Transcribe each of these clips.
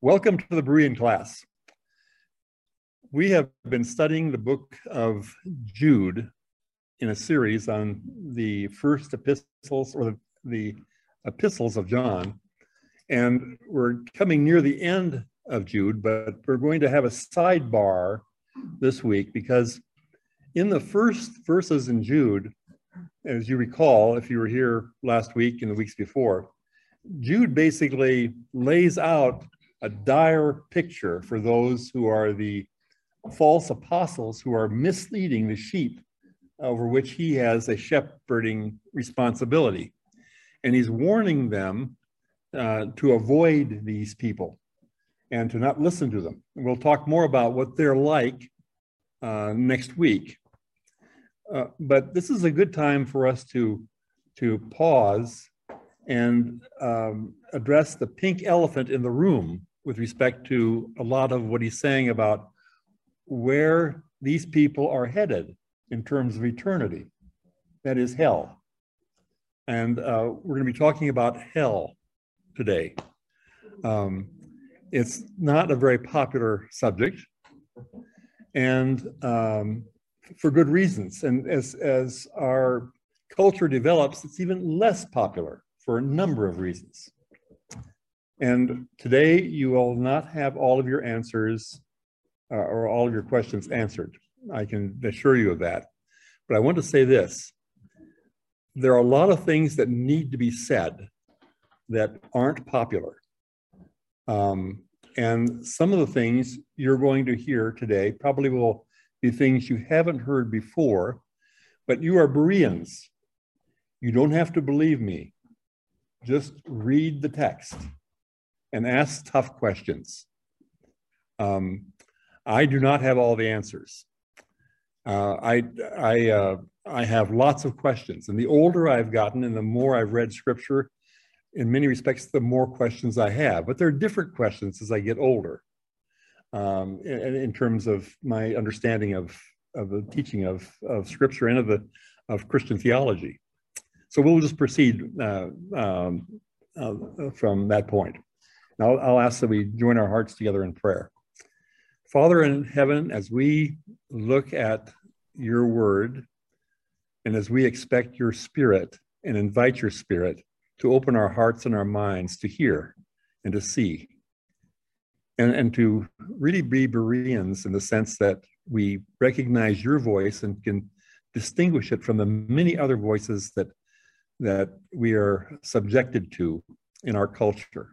Welcome to the Berean class. We have been studying the book of Jude in a series on the first epistles or the epistles of John. And we're coming near the end of Jude, but we're going to have a sidebar this week because in the first verses in Jude, as you recall, if you were here last week and the weeks before, Jude basically lays out a dire picture for those who are the false apostles who are misleading the sheep over which he has a shepherding responsibility. And he's warning them to avoid these people and to not listen to them. And we'll talk more about what they're like next week. But this is a good time for us to pause and address the pink elephant in the room with respect to a lot of what he's saying about where these people are headed in terms of eternity. That is hell. And we're going to be talking about hell today. It's not a very popular subject, and for good reasons. And as our culture develops, it's even less popular for a number of reasons. And today you will not have all of your answers or all of your questions answered. I can assure you of that. But I want to say this. There are a lot of things that need to be said that aren't popular. And some of the things you're going to hear today probably will be things you haven't heard before, but you are Bereans. You don't have to believe me. Just read the text and ask tough questions. I do not have all the answers. I have lots of questions, and the older I've gotten and the more I've read scripture, in many respects, the more questions I have. But there are different questions as I get older in terms of my understanding of the teaching of scripture and of Christian theology. So we'll just proceed from that point. Now I'll ask that we join our hearts together in prayer. Father in heaven, as we look at your word and as we expect your spirit and invite your spirit to open our hearts and our minds to hear and to see and to really be Bereans in the sense that we recognize your voice and can distinguish it from the many other voices that we are subjected to in our culture.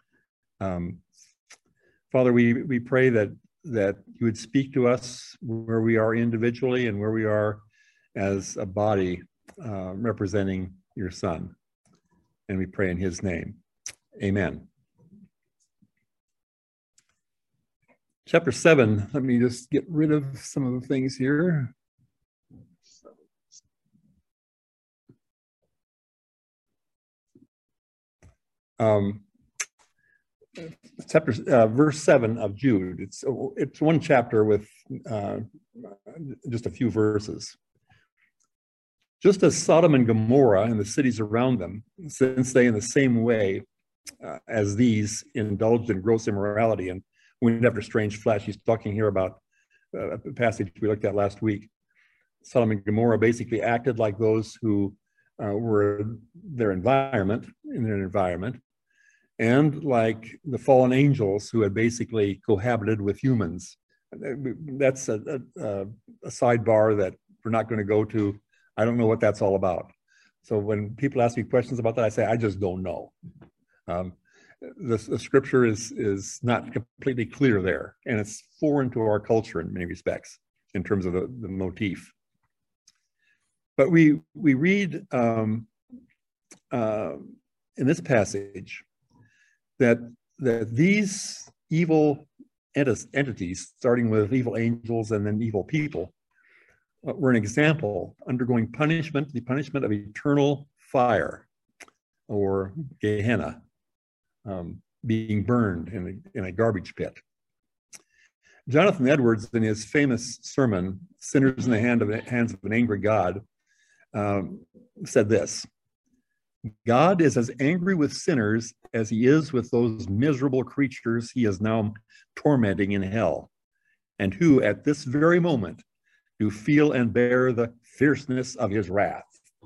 Father, we pray that you would speak to us where we are individually and where we are as a body representing your Son. And we pray in his name. Amen. Chapter 7, let me just get rid of some of the things here. Verse 7 of Jude. It's one chapter with just a few verses. Just as Sodom and Gomorrah and the cities around them, since they in the same way as these indulged in gross immorality and went after strange flesh. He's talking here about a passage we looked at last week. Sodom and Gomorrah basically acted like those who were in their environment, and like the fallen angels who had basically cohabited with humans. That's a sidebar that we're not going to go to. I don't know what that's all about. So when people ask me questions about that, I say, I just don't know. The scripture is not completely clear there, and it's foreign to our culture in many respects in terms of the motif. But we read in this passage that these evil entities, starting with evil angels and then evil people, were an example undergoing punishment, the punishment of eternal fire, or Gehenna, being burned in a garbage pit. Jonathan Edwards, in his famous sermon, Sinners in the Hands of an Angry God, said this: God is as angry with sinners as he is with those miserable creatures he is now tormenting in hell, and who at this very moment do feel and bear the fierceness of his wrath.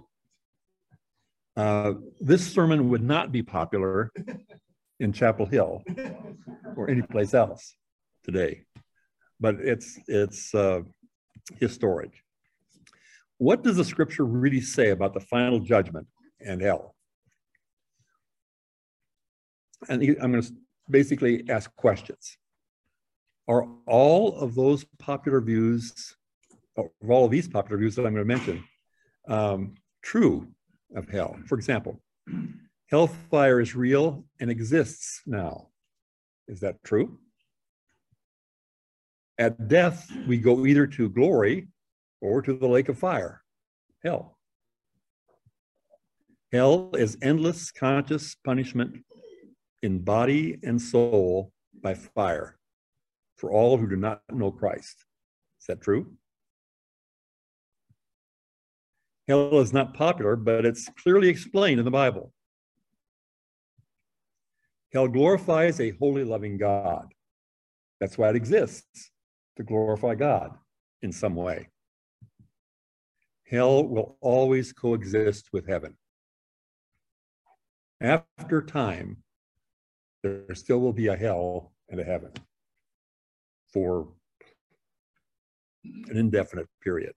This sermon would not be popular in Chapel Hill or anyplace else today, but it's historic. What does the scripture really say about the final judgment and hell? And I'm going to basically ask questions. Are all of those popular views, or all of these popular views that I'm going to mention, true of hell? For example, hellfire is real and exists now. Is that true? At death, we go either to glory or to the lake of fire, hell. Hell is endless conscious punishment in body and soul by fire for all who do not know Christ. Is that true? Hell is not popular, but it's clearly explained in the Bible. Hell glorifies a holy, loving God. That's why it exists, to glorify God in some way. Hell will always coexist with heaven. After time, there still will be a hell and a heaven for an indefinite period.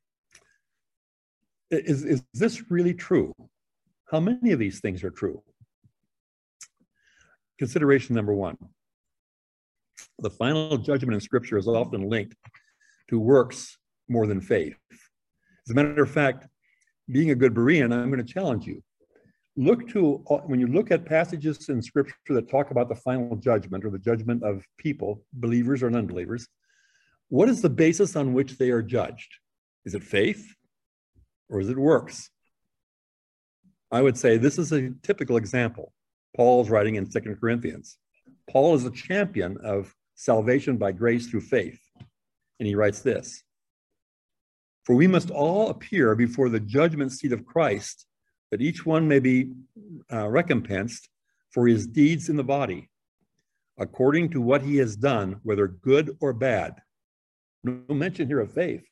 Is this really true? How many of these things are true? Consideration number one. The final judgment in Scripture is often linked to works more than faith. As a matter of fact, being a good Berean, I'm going to challenge you. When you look at passages in Scripture that talk about the final judgment or the judgment of people, believers or unbelievers, what is the basis on which they are judged? Is it faith or is it works? I would say this is a typical example. Paul's writing in 2 Corinthians. Paul is a champion of salvation by grace through faith. And he writes this: "For we must all appear before the judgment seat of Christ, that each one may be recompensed for his deeds in the body, according to what he has done, whether good or bad." No mention here of faith.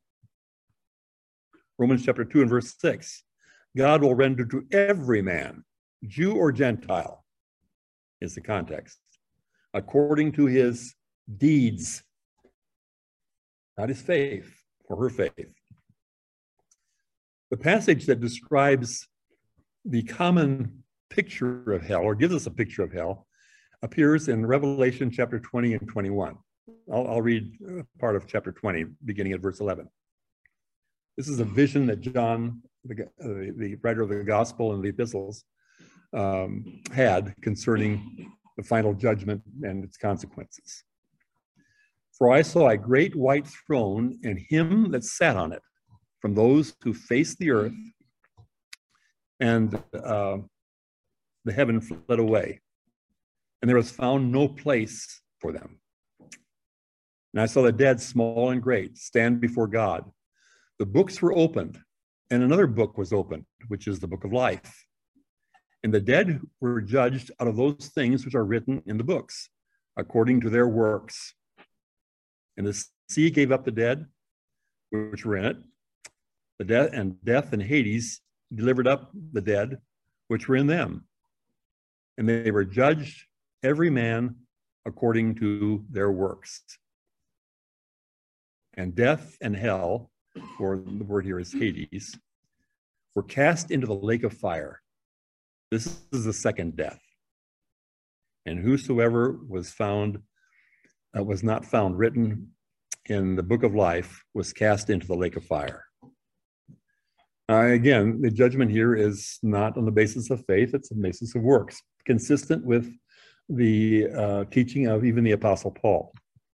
Romans chapter 2 and verse 6. God will render to every man, Jew or Gentile, is the context, according to his deeds, not his faith or her faith. The passage that describes the common picture of hell, or gives us a picture of hell, appears in Revelation chapter 20 and 21. I'll read part of chapter 20, beginning at verse 11. This is a vision that John, the writer of the gospel and the epistles, had concerning the final judgment and its consequences. "For I saw a great white throne and him that sat on it, from those who faced the earth, and the heaven fled away, and there was found no place for them. And I saw the dead, small and great, stand before God. The books were opened, and another book was opened, which is the book of life. And the dead were judged out of those things which are written in the books, according to their works. And the sea gave up the dead which were in it. Death and Hades delivered up the dead which were in them. And they were judged, every man according to their works. And death and hell, or the word here is Hades, were cast into the lake of fire. This is the second death. And whosoever was not found written in the book of life was cast into the lake of fire." Again, the judgment here is not on the basis of faith, it's on the basis of works, consistent with the teaching of even the Apostle Paul.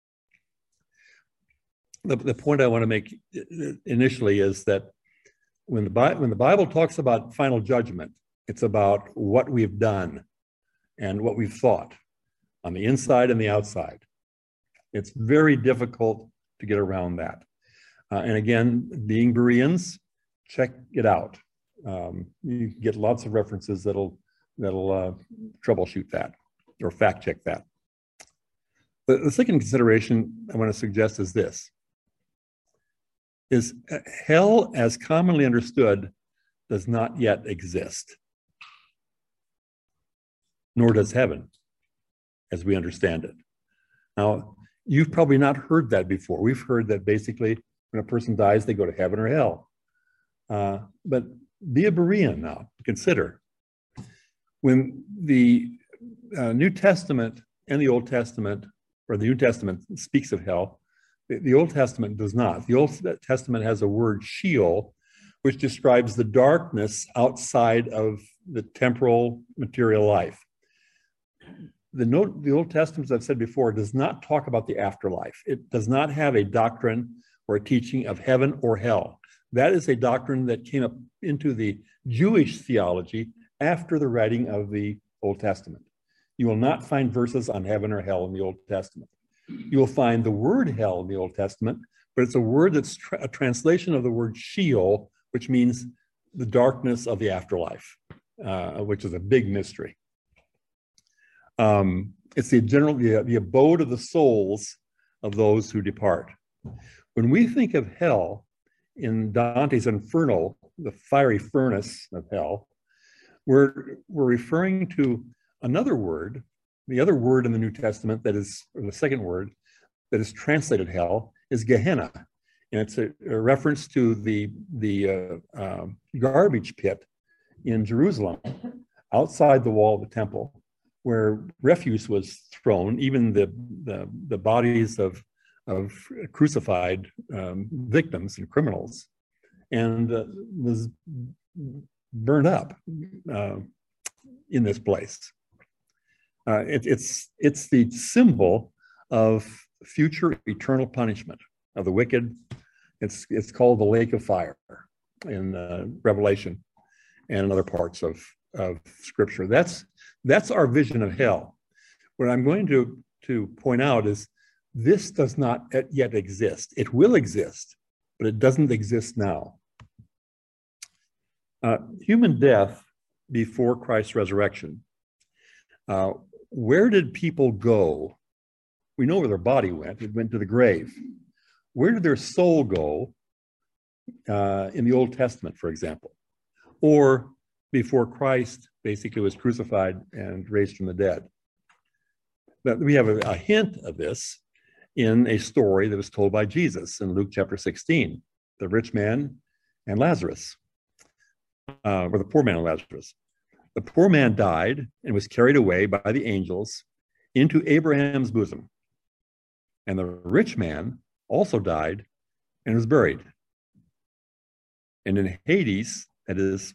The point I want to make initially is that when the Bible talks about final judgment, it's about what we've done and what we've thought on the inside and the outside. It's very difficult to get around that. And again, being Bereans, check it out. You can get lots of references that'll troubleshoot that or fact check that. The second consideration I want to suggest is this: is hell, as commonly understood, does not yet exist, nor does heaven, as we understand it. Now, you've probably not heard that before. We've heard that basically when a person dies, they go to heaven or hell. But be a Berean now. Consider when the New Testament and the Old Testament, or the New Testament speaks of hell, the Old Testament does not. The Old Testament has a word Sheol, which describes the darkness outside of the temporal material life. The Old Testament, as I've said before, does not talk about the afterlife. It does not have a doctrine or a teaching of heaven or hell. That is a doctrine that came up into the Jewish theology after the writing of the Old Testament. You will not find verses on heaven or hell in the Old Testament. You will find the word hell in the Old Testament, but it's a word that's a translation of the word Sheol, which means the darkness of the afterlife, which is a big mystery. It's the abode of the souls of those who depart. When we think of hell in Dante's Inferno, the fiery furnace of hell, we're referring to another word, the other word in the New Testament that is, or the second word that is translated hell, is Gehenna. And it's a reference to the garbage pit in Jerusalem, outside the wall of the temple, where refuse was thrown, even the bodies of crucified victims and criminals, and was burned up in this place. It's the symbol of future eternal punishment of the wicked. It's called the lake of fire in Revelation and in other parts of Scripture. That's our vision of hell. What I'm going to point out is this does not yet exist. It will exist, but it doesn't exist now. Human death before Christ's resurrection. Where did people go? We know where their body went. It went to the grave. Where did their soul go in the Old Testament, for example? Or before Christ basically was crucified and raised from the dead? But we have a hint of this in a story that was told by Jesus in Luke chapter 16, the rich man and Lazarus, or the poor man and Lazarus. The poor man died and was carried away by the angels into Abraham's bosom. And the rich man also died and was buried. And in Hades, that is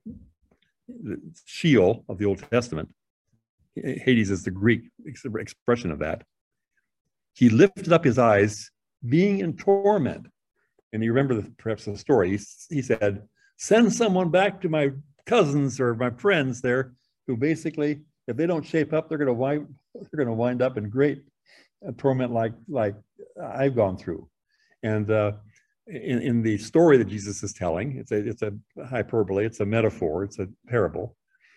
the Sheol of the Old Testament, Hades is the Greek expression of that, he lifted up his eyes, being in torment. And you remember perhaps the story. He said, send someone back to my cousins or my friends there who basically, if they don't shape up, they're going to wind up in great torment like I've gone through. And in the story that Jesus is telling, it's a hyperbole, it's a metaphor, it's a parable.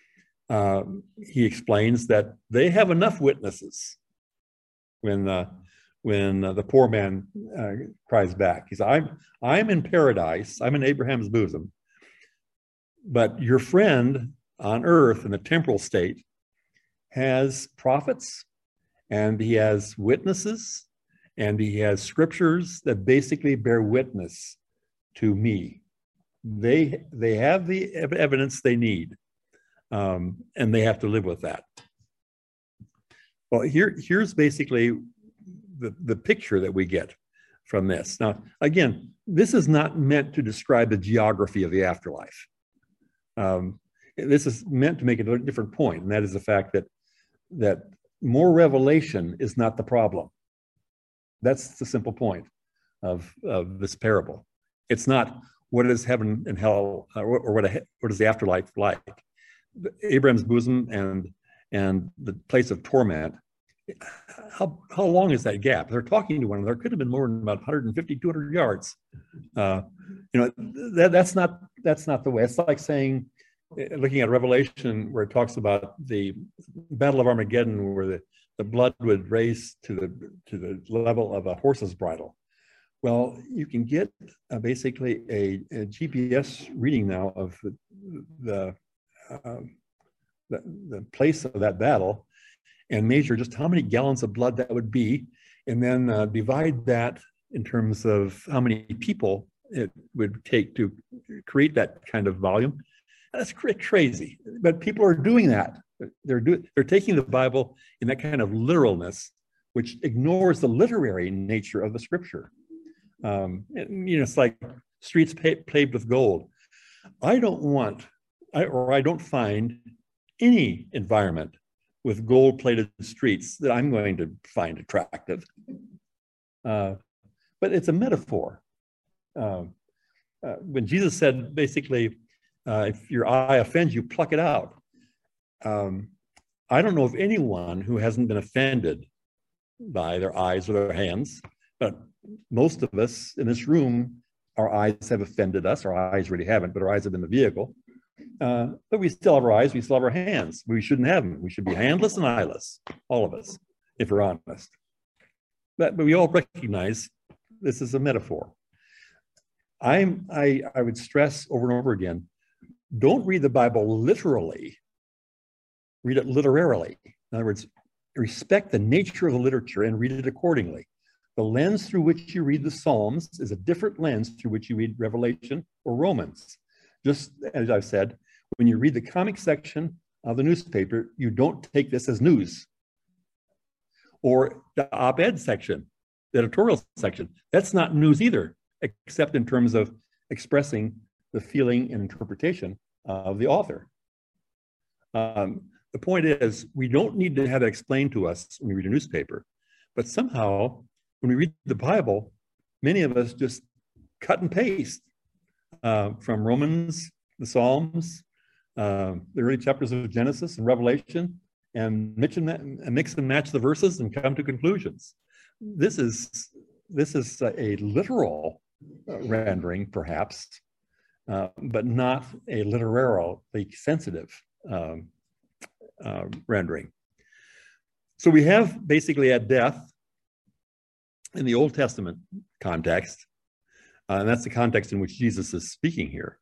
He explains that they have enough witnesses when the poor man cries back. He says, I'm in paradise, I'm in Abraham's bosom, but your friend on earth in the temporal state has prophets, and he has witnesses, and he has scriptures that basically bear witness to me. They have the evidence they need, and they have to live with that. Well, here's basically the picture that we get from this. Now, again, this is not meant to describe the geography of the afterlife. This is meant to make a different point, and that is the fact that more revelation is not the problem. That's the simple point of this parable. It's not what is heaven and hell, or what is the afterlife like. Abraham's bosom and the place of torment how long is that gap? They're talking to one another. It could have been more than about 150, 200 yards. That's not the way. It's like saying, looking at Revelation, where it talks about the Battle of Armageddon, where the blood would race to the level of a horse's bridle. Well, you can get basically a GPS reading now of the place of that battle, and measure just how many gallons of blood that would be, and then divide that in terms of how many people it would take to create that kind of volume. That's crazy, but people are doing that. They're taking the Bible in that kind of literalness, which ignores the literary nature of the Scripture. It's like streets paved with gold. I don't find any environment with gold-plated streets that I'm going to find attractive. But it's a metaphor. When Jesus said, basically, if your eye offends you, pluck it out. I don't know of anyone who hasn't been offended by their eyes or their hands, but most of us in this room, our eyes have offended us. Our eyes really haven't, but our eyes have been the vehicle. But we still have our eyes, we still have our hands. We shouldn't have them. We should be handless and eyeless, all of us, if we're honest. But we all recognize this is a metaphor. I would stress over and over again, don't read the Bible literally, read it literarily. In other words, respect the nature of the literature and read it accordingly. The lens through which you read the Psalms is a different lens through which you read Revelation or Romans. Just as I've said, when you read the comic section of the newspaper, you don't take this as news. Or the op-ed section, the editorial section, that's not news either, except in terms of expressing the feeling and interpretation of the author. The point is, we don't need to have it explained to us when we read a newspaper, but somehow, when we read the Bible, many of us just cut and paste from Romans, the Psalms, the early chapters of Genesis and Revelation, and mix and match the verses and come to conclusions. This is a literal rendering, perhaps, but not a literarily sensitive rendering. So we have basically at death in the Old Testament context, and that's the context in which Jesus is speaking here.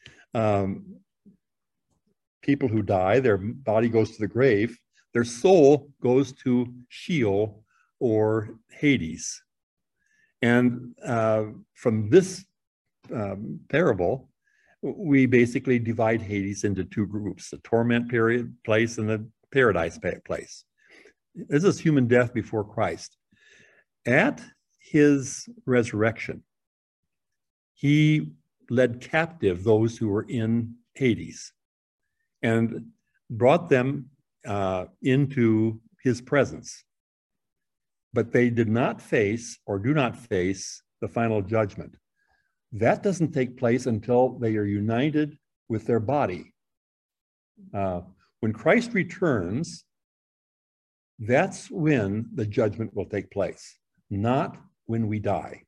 People who die, their body goes to the grave, their soul goes to Sheol or Hades. And from this parable, we basically divide Hades into two groups, the torment place and the paradise place. This is human death before Christ. At his resurrection, he led captive those who were in Hades and brought them into his presence. But they did not face or do not face the final judgment. That doesn't take place until they are united with their body. When Christ returns, that's when the judgment will take place, not when we die.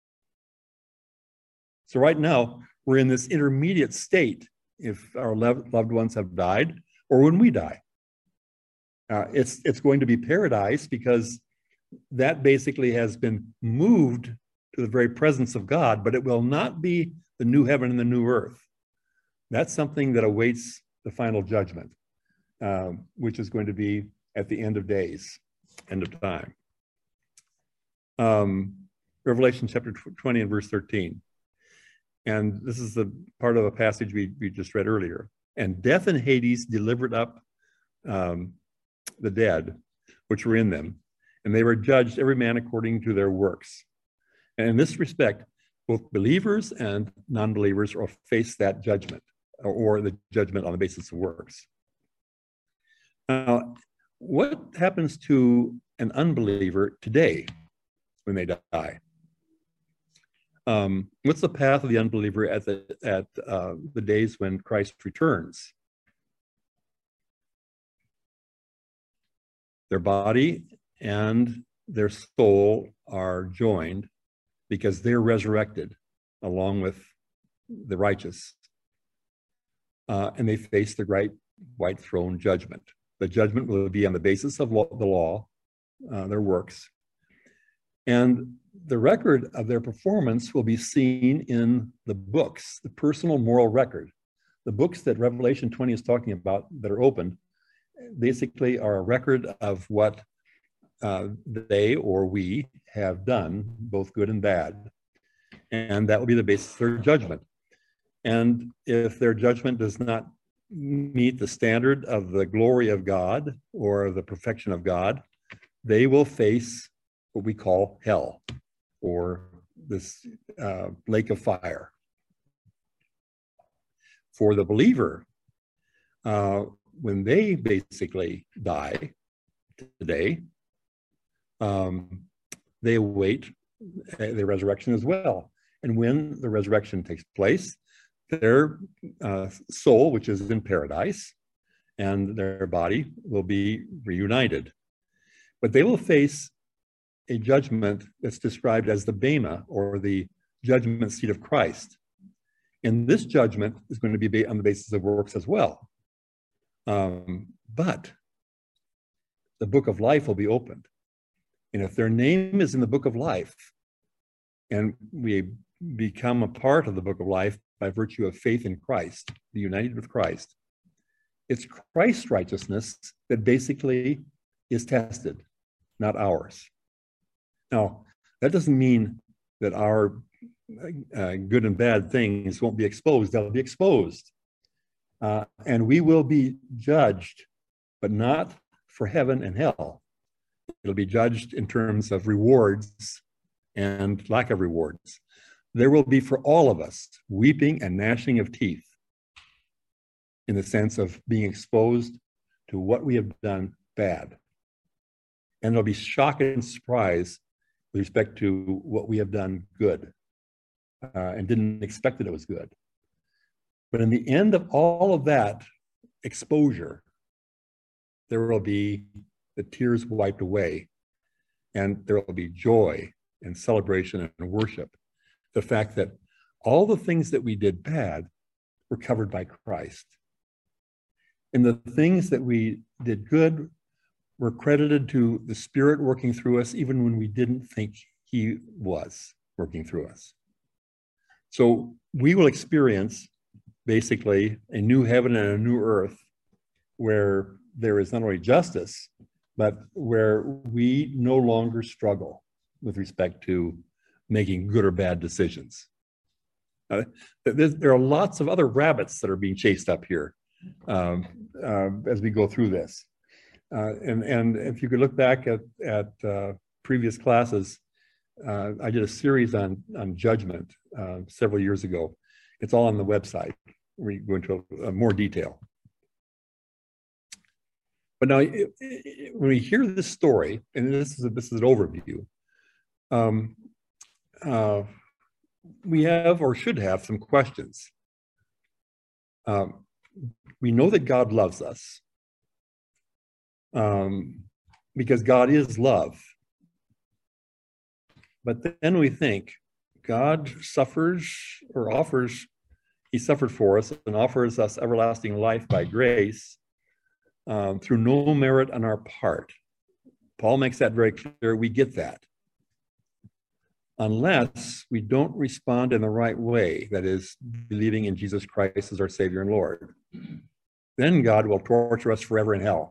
So right now, we're in this intermediate state if our loved ones have died or when we die. It's going to be paradise because that basically has been moved to the very presence of God, but it will not be the new heaven and the new earth. That's something that awaits the final judgment, which is going to be at the end of days, end of time. Revelation chapter 20 and verse 13. And this is the part of a passage we just read earlier. And death and Hades delivered up the dead, which were in them, and they were judged every man according to their works. And in this respect, both believers and non-believers will face that judgment, or the judgment on the basis of works. Now, what happens to an unbeliever today when they die? What's the path of the unbeliever at the days when Christ returns? Their body and their soul are joined because they're resurrected along with the righteous. And they face the great white throne judgment. The judgment will be on the basis of the law, their works. And the record of their performance will be seen in the books, the personal moral record. The books that Revelation 20 is talking about that are opened basically are a record of what they or we have done, both good and bad. And that will be the basis of their judgment. And if their judgment does not meet the standard of the glory of God or the perfection of God, they will face what we call hell, or this lake of fire. For the believer, when they basically die today, they await the resurrection as well. And when the resurrection takes place, their soul, which is in paradise, and their body will be reunited. But they will face a judgment that's described as the Bema, or the judgment seat of Christ. And this judgment is going to be on the basis of works as well. But the book of life will be opened. And if their name is in the book of life, and we become a part of the book of life by virtue of faith in Christ, be united with Christ, it's Christ's righteousness that basically is tested, not ours. Now, that doesn't mean that our good and bad things won't be exposed. They'll be exposed. And we will be judged, but not for heaven and hell. It'll be judged in terms of rewards and lack of rewards. There will be for all of us weeping and gnashing of teeth, in the sense of being exposed to what we have done bad. And there'll be shock and surprise with respect to what we have done good, and didn't expect that it was good. But in the end of all of that exposure, there will be the tears wiped away, and there will be joy and celebration and worship. The fact that all the things that we did bad were covered by Christ. And the things that we did good were credited to the Spirit working through us, even when we didn't think He was working through us. So we will experience basically a new heaven and a new earth, where there is not only justice, but where we no longer struggle with respect to making good or bad decisions. There are lots of other rabbits that are being chased up here as we go through this. And if you could look back at previous classes, I did a series on judgment several years ago. It's all on the website. We go into more detail. But now, when we hear this story, and this is an overview, we have or should have some questions. We know that God loves us, because God is love. But then we think, God suffers or offers, He suffered for us and offers us everlasting life by grace, through no merit on our part. Paul makes that very clear. We get that. Unless we don't respond in the right way, that is, believing in Jesus Christ as our Savior and Lord, then God will torture us forever in hell.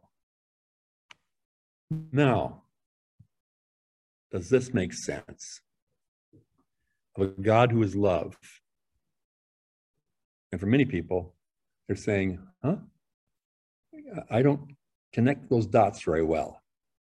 Now, does this make sense? Of a God who is love. And for many people, they're saying, huh? I don't connect those dots very well.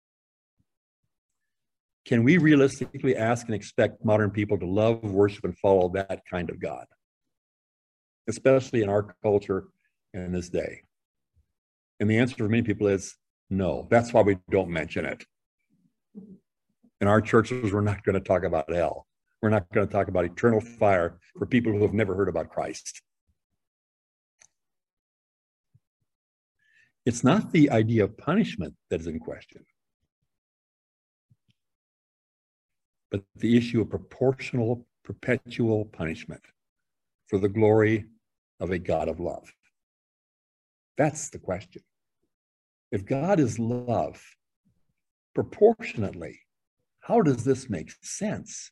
Can we realistically ask and expect modern people to love, worship, and follow that kind of God? Especially in our culture and in this day. And the answer for many people is no. That's why we don't mention it. In our churches, we're not going to talk about hell. We're not going to talk about eternal fire for people who have never heard about Christ. It's not the idea of punishment that is in question. but the issue of proportional, perpetual punishment for the glory of a God of love. That's the question. If God is love, proportionately, how does this make sense?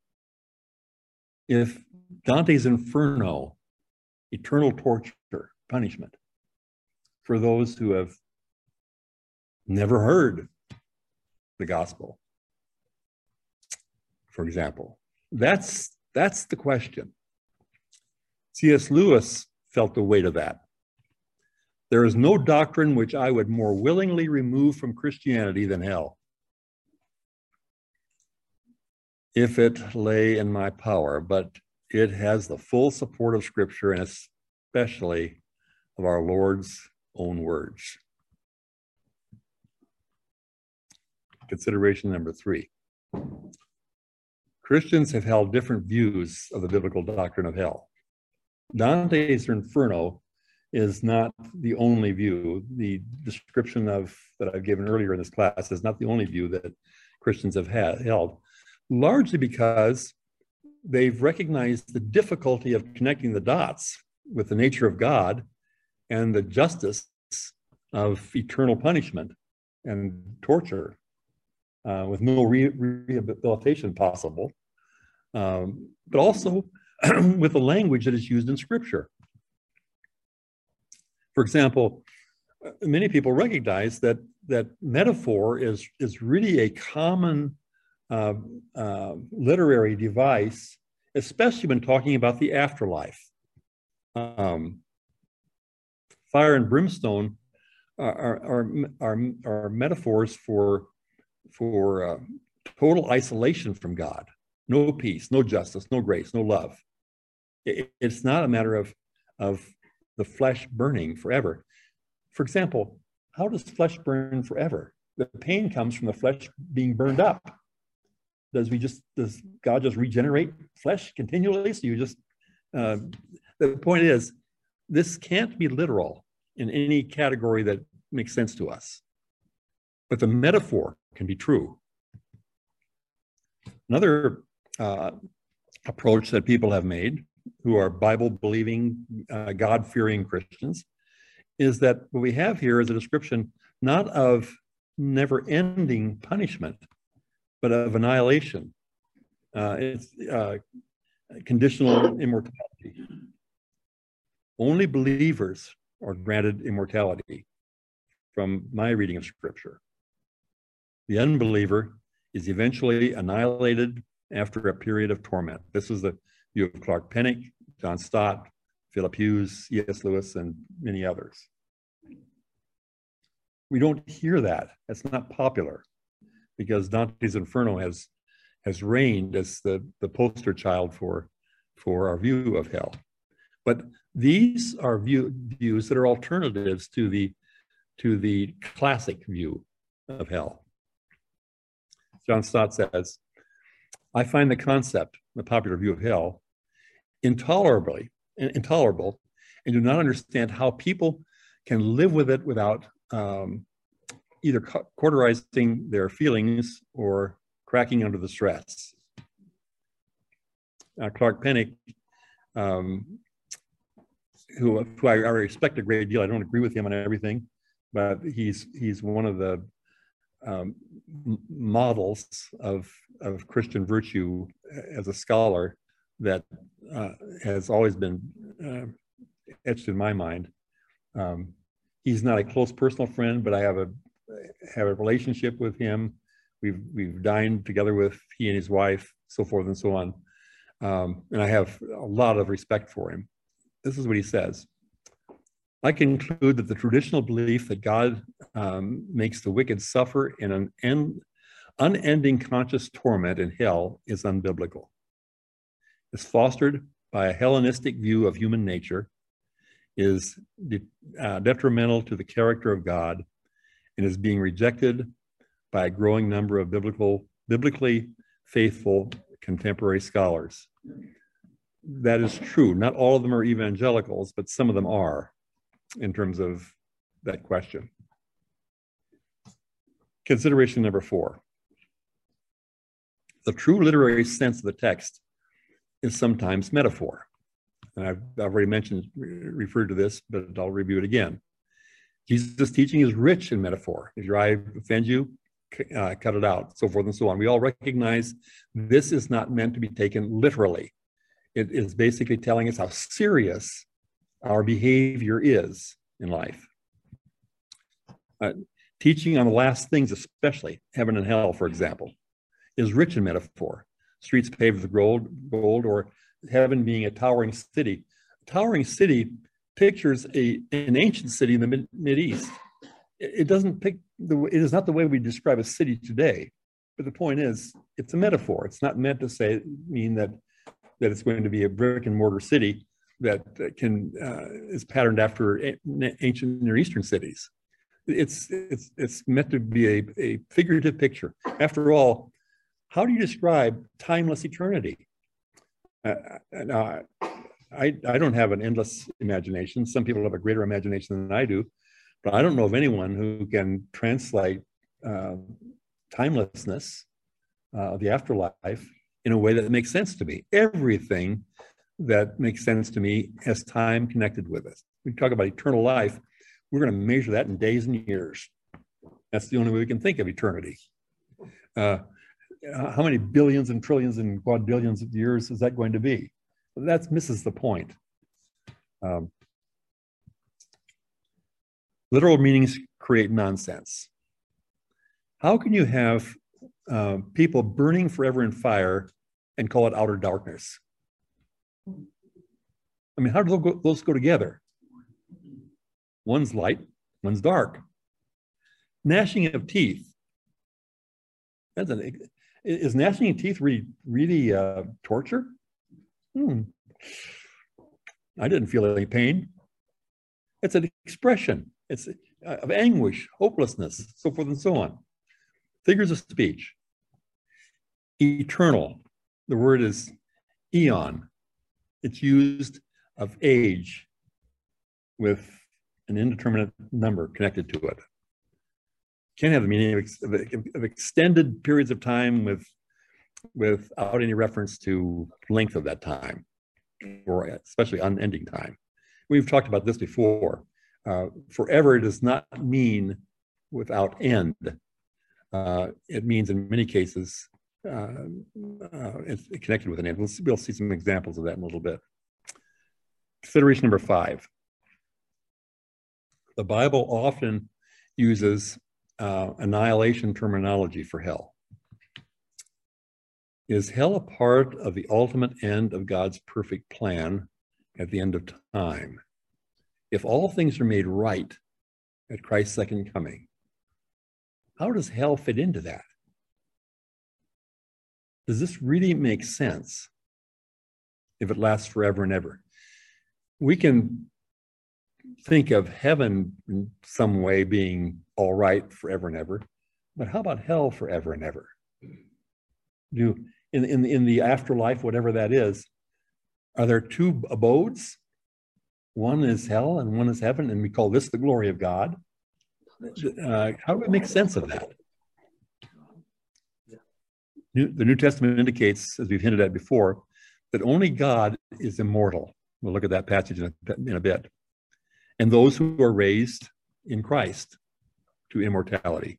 If Dante's Inferno, eternal torture, punishment for those who have never heard the gospel, for example, that's the question. C.S. Lewis felt the weight of that. There is no doctrine which I would more willingly remove from Christianity than hell, if it lay in my power, but it has the full support of Scripture and especially of our Lord's own words. Consideration number 3. Christians have held different views of the biblical doctrine of hell. Dante's Inferno is not the only view. The description that I've given earlier in this class is not the only view that Christians have held, largely because they've recognized the difficulty of connecting the dots with the nature of God and the justice of eternal punishment and torture with no rehabilitation possible, but also with the language that is used in Scripture. For example, many people recognize that metaphor is really a common literary device, especially when talking about the afterlife. Fire and brimstone are metaphors for total isolation from God. No peace, no justice, no grace, no love. It's not a matter of the flesh burning forever. For example, how does flesh burn forever? The pain comes from the flesh being burned up. Does God just regenerate flesh continually? So you just, the point is, this can't be literal in any category that makes sense to us. But the metaphor can be true. Another approach that people have made who are Bible-believing, God-fearing Christians is that what we have here is a description not of never-ending punishment, but of annihilation. It's conditional immortality. Only believers are granted immortality from my reading of Scripture. The unbeliever is eventually annihilated after a period of torment. This is the view of Clark Pennick, John Stott, Philip Hughes, C.S. Lewis, and many others. We don't hear that. That's not popular because Dante's Inferno has reigned as the poster child for our view of hell. But these are views that are alternatives to the classic view of hell. John Stott says, I find the concept, the popular view of hell, intolerable, and do not understand how people can live with it without either cauterizing their feelings or cracking under the stress. Clark Pennick, who I respect a great deal, I don't agree with him on everything, but he's one of the models of Christian virtue as a scholar that has always been etched in my mind. He's not a close personal friend, but I have a relationship with him. We've dined together with he and his wife, so forth and so on. And I have a lot of respect for him. This is what he says. I conclude that the traditional belief that God makes the wicked suffer in an unending conscious torment in hell is unbiblical. It's fostered by a Hellenistic view of human nature, is detrimental to the character of God, and is being rejected by a growing number of biblically faithful contemporary scholars. That is true. Not all of them are evangelicals, but some of them are in terms of that question. Consideration number 4. The true literary sense of the text is sometimes metaphor. And I've already referred to this, but I'll review it again. Jesus' teaching is rich in metaphor. If your eye offends you, cut it out, so forth and so on. We all recognize this is not meant to be taken literally. It is basically telling us how serious our behavior is in life. Teaching on the last things, especially heaven and hell, for example, is rich in metaphor. Streets paved with gold, or heaven being a towering city. A towering city pictures an ancient city in the Mideast. It is not the way we describe a city today. But the point is, it's a metaphor. It's not meant to mean that it's going to be a brick and mortar city that is patterned after ancient Near Eastern cities. It's meant to be a figurative picture. After all, how do you describe timeless eternity? I don't have an endless imagination. Some people have a greater imagination than I do, but I don't know of anyone who can translate timelessness, the afterlife, in a way that makes sense to me. Everything that makes sense to me has time connected with it. We talk about eternal life. We're going to measure that in days and years. That's the only way we can think of eternity. How many billions and trillions and quadrillions of years is that going to be? That misses the point. Literal meanings create nonsense. How can you have people burning forever in fire and call it outer darkness? I mean, how do those go together? One's light, one's dark. Gnashing of teeth. Is gnashing of teeth really torture? I didn't feel any pain. It's an expression. It's of anguish, hopelessness, so forth and so on. Figures of speech. Eternal. The word is eon. It's used of age with an indeterminate number connected to it. Can have the meaning of extended periods of time without any reference to length of that time, or especially unending time. We've talked about this before. Forever does not mean without end. It means in many cases it's connected with an end. We'll see some examples of that in a little bit. Consideration number 5. The Bible often uses annihilation terminology for hell. Is hell a part of the ultimate end of God's perfect plan at the end of time? If all things are made right at Christ's second coming, how does hell fit into that? Does this really make sense if it lasts forever and ever? We can think of heaven in some way being all right forever and ever, but how about hell forever and ever? In the afterlife, whatever that is, are there 2 abodes? One is hell and one is heaven, and we call this the glory of God. How do we make sense of that? The New Testament indicates, as we've hinted at before, that only God is immortal. We'll look at that passage in a bit. And those who are raised in Christ to immortality.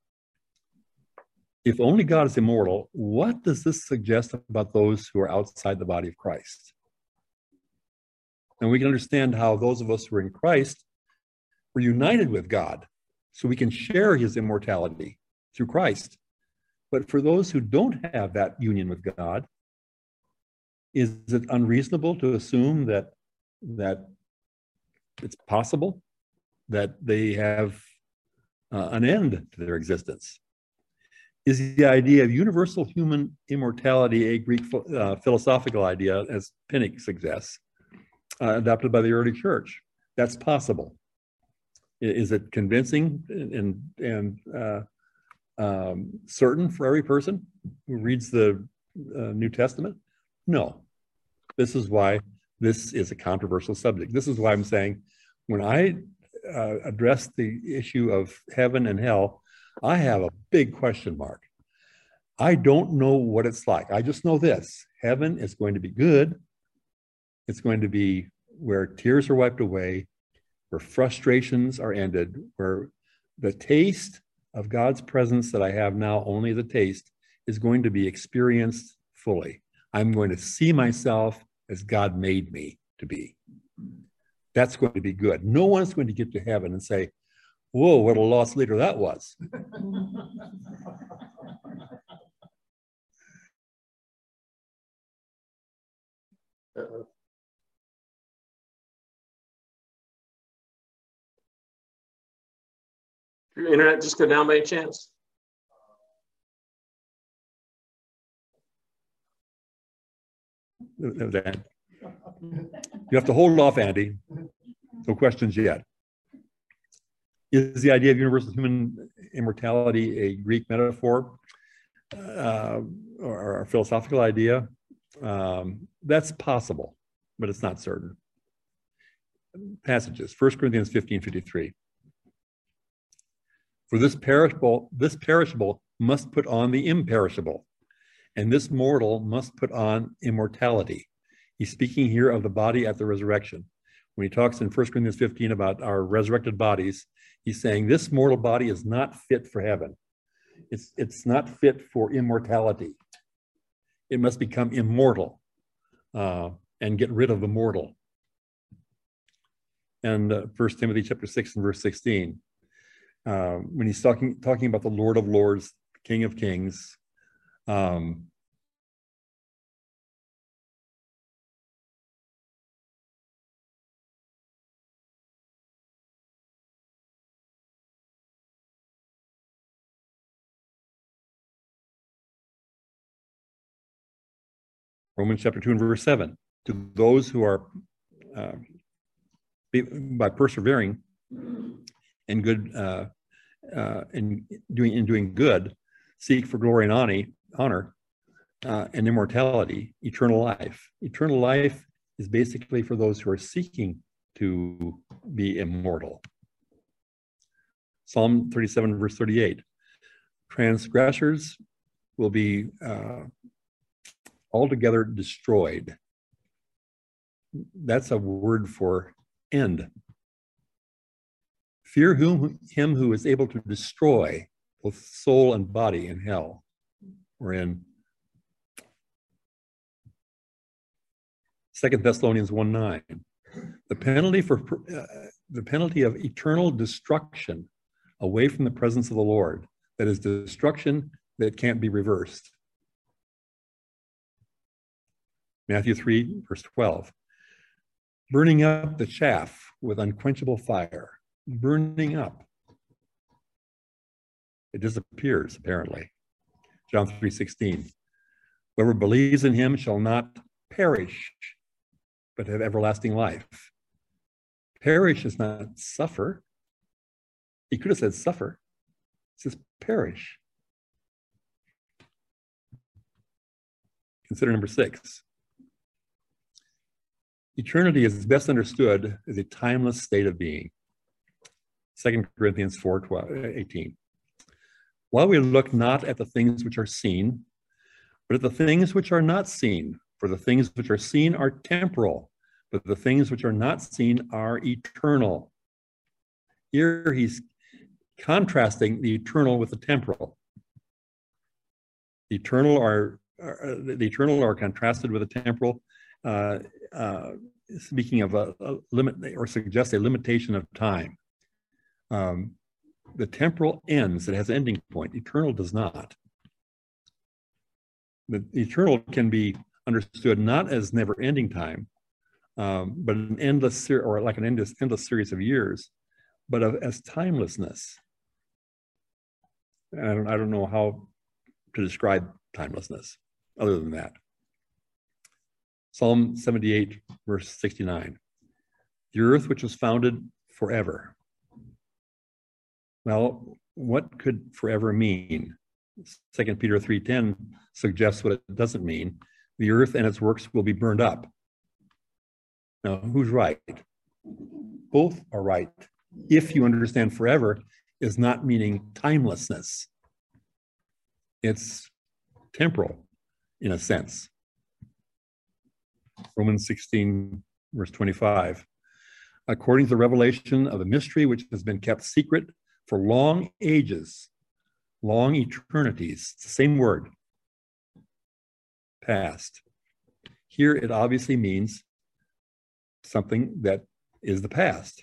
If only God is immortal, what does this suggest about those who are outside the body of Christ? And we can understand how those of us who are in Christ were united with God, so we can share his immortality through Christ. But for those who don't have that union with God, is it unreasonable to assume that it's possible that they have an end to their existence? Is the idea of universal human immortality a Greek philosophical idea, as Pinnock suggests, adopted by the early church? That's possible. Is it convincing and certain for every person who reads the New Testament? No. This is why this is a controversial subject. This is why I'm saying when I address the issue of heaven and hell, I have a big question mark. I don't know what it's like. I just know this: heaven is going to be good. It's going to be where tears are wiped away, where frustrations are ended, where the taste of God's presence that I have now, only the taste, is going to be experienced fully. I'm going to see myself as God made me to be. That's going to be good. No one's going to get to heaven and say, whoa, what a lost leader that was. Your internet just go down by any chance? You have to hold off, Andy. No questions yet. Is the idea of universal human immortality a Greek metaphor or a philosophical idea? That's possible, but it's not certain. Passages, 1 Corinthians 15:53. For this perishable must put on the imperishable, and this mortal must put on immortality. He's speaking here of the body at the resurrection. When he talks in 1 Corinthians 15 about our resurrected bodies, he's saying this mortal body is not fit for heaven. It's not fit for immortality. It must become immortal and get rid of the mortal. And 1 Timothy chapter 6 and verse 16, when he's talking about the Lord of Lords, King of Kings, Romans chapter 2 and verse 7, to those who are, by persevering in good, in doing good, seek for glory and honor, and immortality, eternal life. Eternal life is basically for those who are seeking to be immortal. Psalm 37 verse 38, transgressors will be altogether destroyed. That's a word for end. Fear him who is able to destroy both soul and body in hell or in 2 Thessalonians 1:9. The penalty of eternal destruction away from the presence of the Lord, that is destruction that can't be reversed. Matthew 3, verse 12. Burning up the chaff with unquenchable fire. Burning up. It disappears, apparently. John 3:16. Whoever believes in him shall not perish, but have everlasting life. Perish is not suffer. He could have said suffer. It says perish. Consider number 6. Eternity is best understood as a timeless state of being. 2 Corinthians 4:18. While we look not at the things which are seen, but at the things which are not seen. For the things which are seen are temporal, but the things which are not seen are eternal. Here he's contrasting the eternal with the temporal. The eternal are contrasted with the temporal. Speaking of a limit, or suggests a limitation of time. The temporal ends, it has an ending point. Eternal does not. The eternal can be understood not as never-ending time, but an endless, or like an endless series of years, but as timelessness. I don't know how to describe timelessness other than that. Psalm 78, verse 69. The earth which was founded forever. Well, what could forever mean? 2 Peter 3:10 suggests what it doesn't mean. The earth and its works will be burned up. Now, who's right? Both are right. If you understand forever is not meaning timelessness. It's temporal in a sense. Romans 16, verse 25. According to the revelation of the mystery which has been kept secret for long ages, long eternities, it's the same word, past. Here it obviously means something that is the past.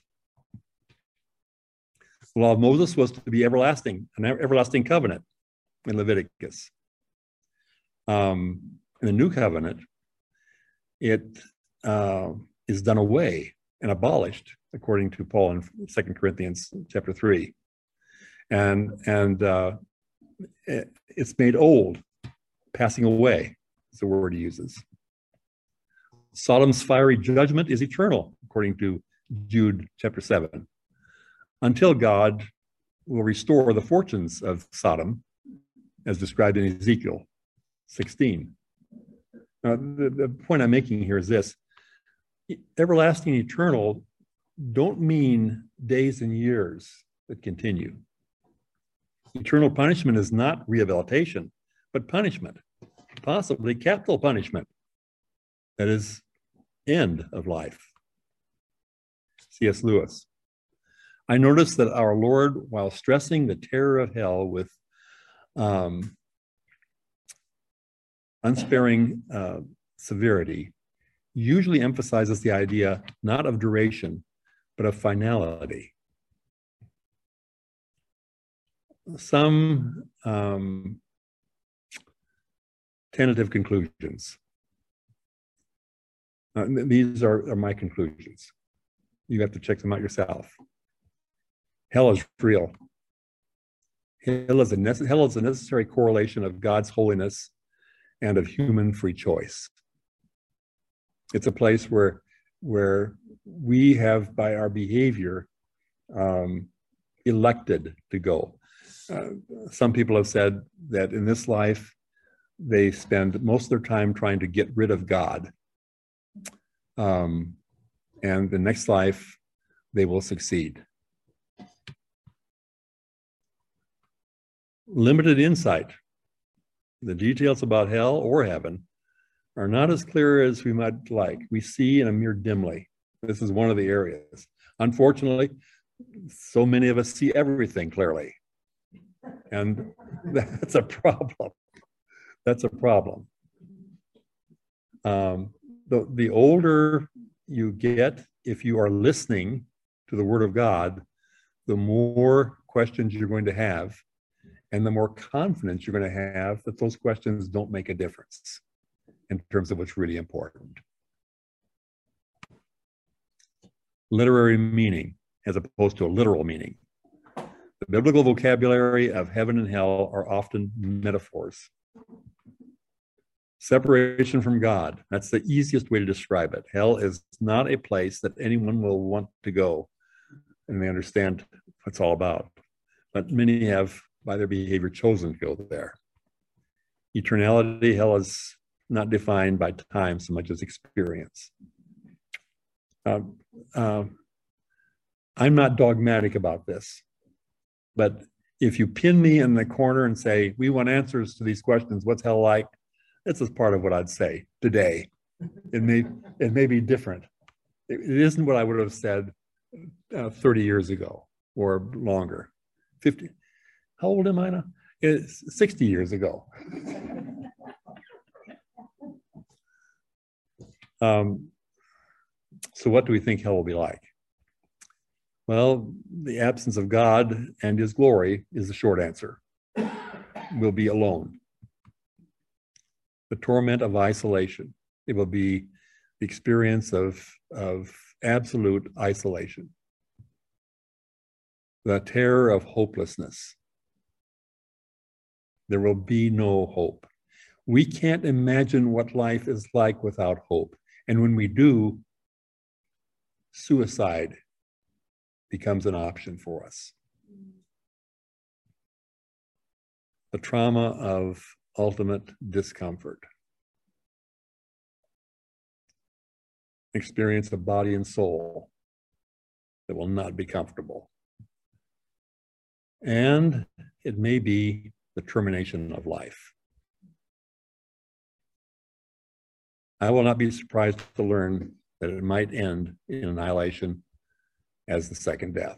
The law of Moses was to be everlasting, an everlasting covenant in Leviticus. In the new covenant, it is done away and abolished, according to Paul in 2 Corinthians chapter 3. And it's made old, passing away, is the word he uses. Sodom's fiery judgment is eternal, according to Jude chapter 7, until God will restore the fortunes of Sodom, as described in Ezekiel 16. The point I'm making here is this: everlasting, eternal don't mean days and years that continue. Eternal punishment is not rehabilitation, but punishment, possibly capital punishment. That is, end of life. C.S. Lewis. I noticed that our Lord, while stressing the terror of hell with unsparing severity, usually emphasizes the idea not of duration, but of finality. Some tentative conclusions. These are my conclusions. You have to check them out yourself. Hell is real. Hell is a necessary correlation of God's holiness and of human free choice. It's a place where we have, by our behavior, elected to go. Some people have said that in this life, they spend most of their time trying to get rid of God. And the next life, they will succeed. Limited insight. The details about hell or heaven are not as clear as we might like. We see in a mere dimly. This is one of the areas. Unfortunately, so many of us see everything clearly. And that's a problem. That's a problem. The older you get, if you are listening to the Word of God, the more questions you're going to have, and the more confidence you're going to have that those questions don't make a difference in terms of what's really important. Literary meaning as opposed to a literal meaning. The biblical vocabulary of heaven and hell are often metaphors. Separation from God, that's the easiest way to describe it. Hell is not a place that anyone will want to go, and they understand what it's all about. But many have, by their behavior, chosen to go there. Eternality, hell is not defined by time so much as experience. I'm not dogmatic about this, but if you pin me in the corner and say, we want answers to these questions, what's hell like? This is part of what I'd say today. It may be different. It isn't what I would have said 30 years ago or longer. 50. How old am I now? It's 60 years ago. So what do we think hell will be like? Well, the absence of God and his glory is the short answer. We'll be alone. The torment of isolation. It will be the experience of absolute isolation. The terror of hopelessness. There will be no hope. We can't imagine what life is like without hope. And when we do, suicide becomes an option for us. The trauma of ultimate discomfort. Experience of body and soul that will not be comfortable. And it may be the termination of life. I will not be surprised to learn that it might end in annihilation as the second death.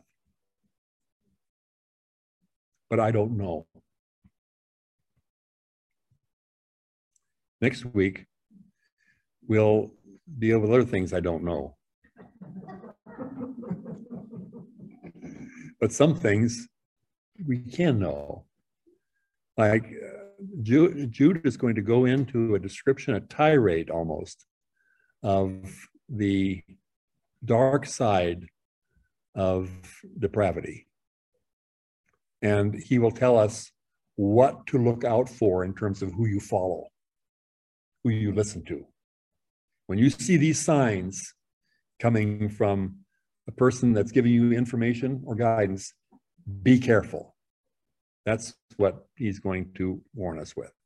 But I don't know. Next week, we'll deal with other things I don't know. But some things we can know. Like Jude is going to go into a description, a tirade almost, of the dark side of depravity. And he will tell us what to look out for in terms of who you follow, who you listen to. When you see these signs coming from a person that's giving you information or guidance, be careful. That's what he's going to warn us with.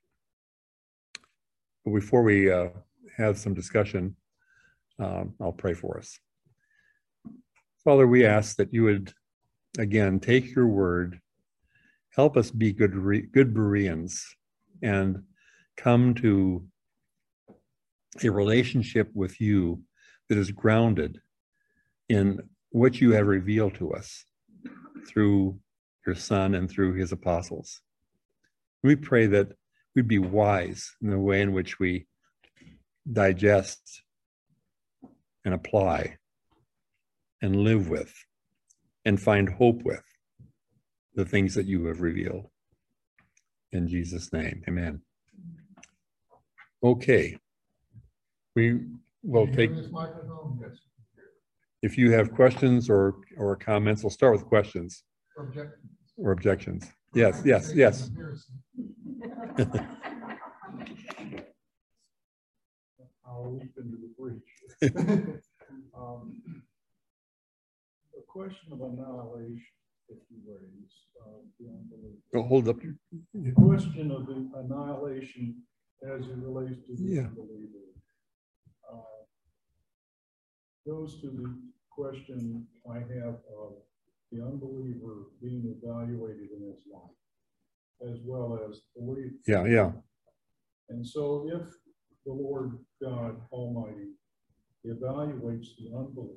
But before we have some discussion, I'll pray for us. Father, we ask that you would, again, take your word, help us be good Bereans, and come to a relationship with you that is grounded in what you have revealed to us through your Son and through his apostles. We pray that we'd be wise in the way in which we digest and apply and live with and find hope with the things that you have revealed. In Jesus' name, amen. Okay. We will take, if you have questions or comments, we'll start with questions. Or objections. Yes. I'll leap into the breach. The question of annihilation, if you raise, the unbeliever. Go hold up. The question of the annihilation as it relates to the unbeliever goes to the question I have of the unbeliever being evaluated in his life, as well as the believer. Yeah. And so if the Lord God Almighty evaluates the unbeliever,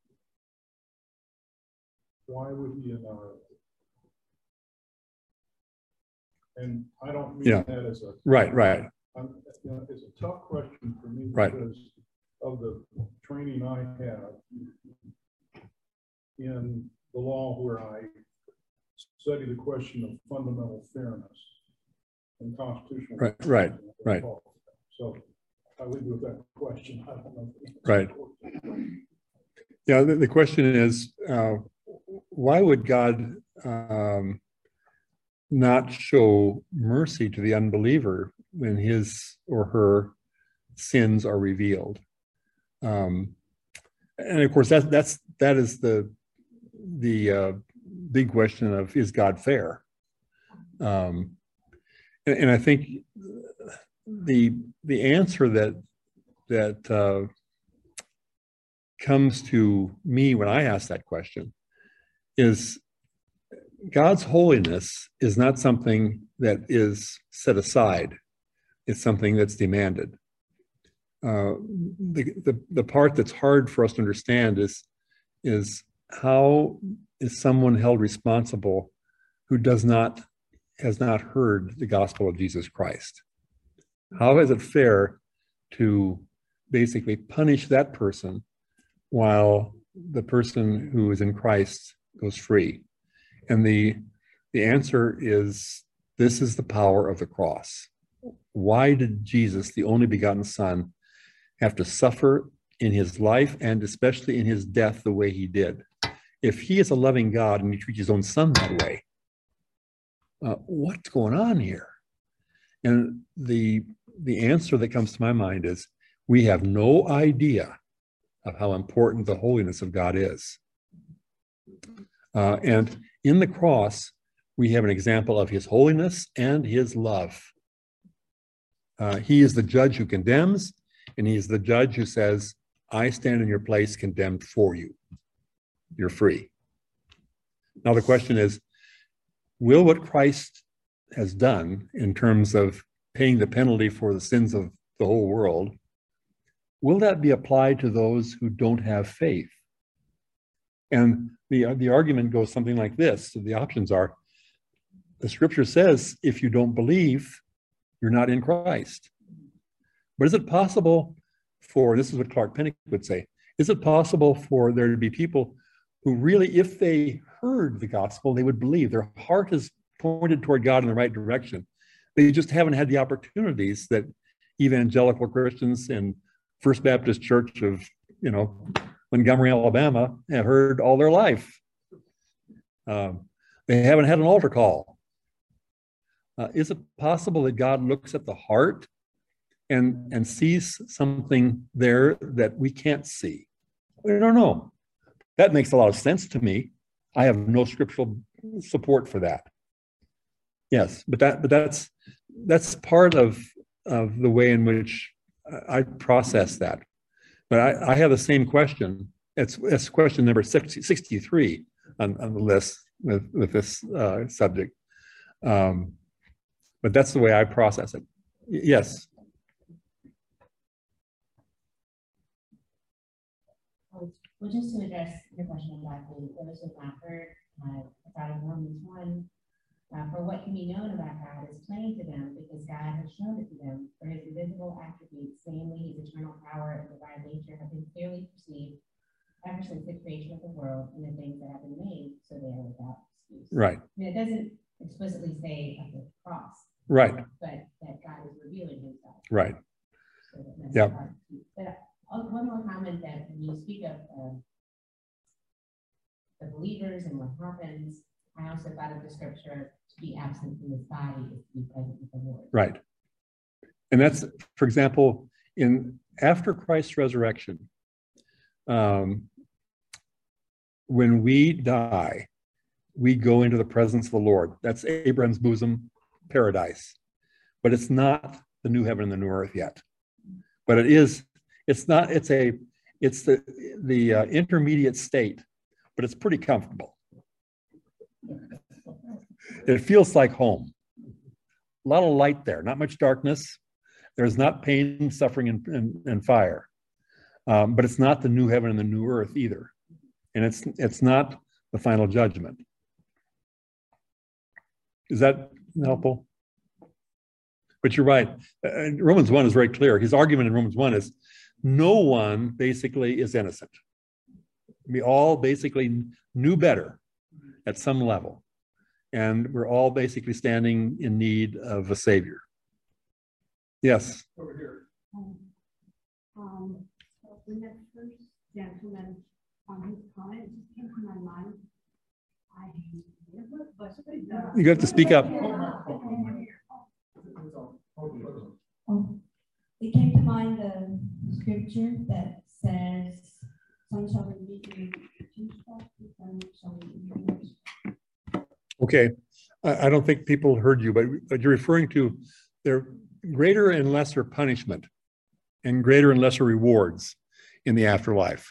why would he annihilate? And I don't mean that as a right. It's a tough question for me because of the training I have in the law, where I study the question of fundamental fairness and constitutional. Right. So I leave you with that question. I don't know. Right. Yeah. The question is, why would God not show mercy to the unbeliever when his or her sins are revealed? And of course, that is the big question of, is God fair? And I think the answer that comes to me when I ask that question is, God's holiness is not something that is set aside. It's something that's demanded. The part that's hard for us to understand is how is someone held responsible who has not heard the gospel of Jesus Christ? How is it fair to basically punish that person while the person who is in Christ goes free? And the answer is, this is the power of the cross. Why did Jesus, the only begotten Son, have to suffer in his life and especially in his death the way he did? If he is a loving God and he treats his own Son that way, what's going on here? And the answer that comes to my mind is, we have no idea of how important the holiness of God is. And in the cross, we have an example of his holiness and his love. He is the judge who condemns, and he is the judge who says, I stand in your place condemned for you. You're free. Now the question is, will what Christ has done in terms of paying the penalty for the sins of the whole world will that be applied to those who don't have faith? And the argument goes something like this. So the options are, the scripture says, if you don't believe, you're not in Christ. But is it possible for, this is what Clark Pinnock would say, is it possible for there to be people who really, if they heard the gospel, they would believe? Their heart is pointed toward God in the right direction. They just haven't had the opportunities that evangelical Christians in First Baptist Church of, Montgomery, Alabama, have heard all their life. They haven't had an altar call. Is it possible that God looks at the heart and sees something there that we can't see? We don't know. That makes a lot of sense to me. I have no scriptural support for that. Yes, but that's part of the way in which I process that. But I have the same question. It's question number 63 on the list with this subject. But that's the way I process it. Yes. Well, just to address your question about those who have not heard, out of Romans 1, for what can be known about God is plain to them because God has shown it to them. For his invisible attributes, namely his eternal power and divine nature, have been clearly perceived ever since the creation of the world and the things that have been made, so they are without excuse. Right. I mean, it doesn't explicitly say at the cross. Right. But that God is revealing himself. Right. So Yeah. But one more comment, that when you speak of the believers and what happens, I also thought of the scripture, to be absent from his body is to be present with the Lord. Right. And that's, for example, after Christ's resurrection, when we die, we go into the presence of the Lord. That's Abraham's bosom paradise. But it's not the new heaven and the new earth yet. But it's the intermediate state, but it's pretty comfortable. It feels like home. A lot of light there, not much darkness. There's not pain, suffering, and fire. But it's not the new heaven and the new earth either. And it's not the final judgment. Is that helpful? But you're right. Romans 1 is very clear. His argument in Romans 1 is no one basically is innocent. We all basically knew better at some level. And we're all basically standing in need of a savior. Yes. Over here. When that first gentleman his comment just came to my mind, You have to speak up. It came to mind the scripture that says, "Some shall believe in Jesus, some shall believe in yours." Okay, I don't think people heard you, but you're referring to their greater and lesser punishment and greater and lesser rewards in the afterlife.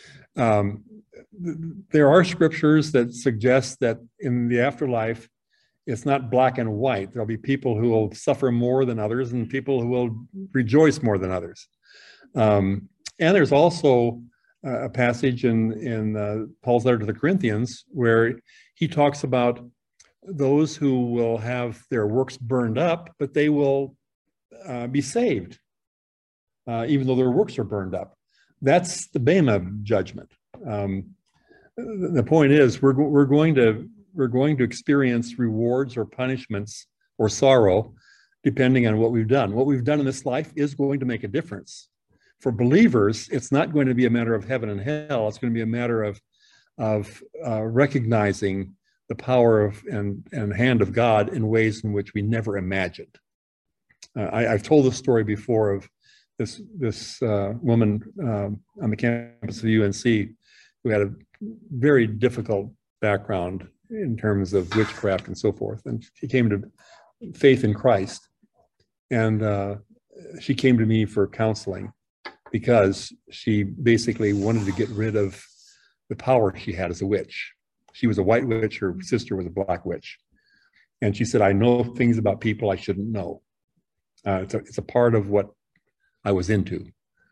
There are scriptures that suggest that in the afterlife, it's not black and white. There'll be people who will suffer more than others and people who will rejoice more than others. And there's also a passage in Paul's letter to the Corinthians where he talks about those who will have their works burned up, but they will be saved, even though their works are burned up. That's the Bema judgment. The point is, we're going to experience rewards or punishments or sorrow, depending on what we've done. What we've done in this life is going to make a difference. For believers, it's not going to be a matter of heaven and hell. It's going to be a matter of recognizing the power of and hand of God in ways in which we never imagined. I've told this story before of this woman on the campus of UNC who had a very difficult background in terms of witchcraft and so forth. And she came to faith in Christ. And she came to me for counseling because she basically wanted to get rid of the power she had as a witch. She was a white witch, her sister was a black witch. And she said, I know things about people I shouldn't know. It's a part of what I was into.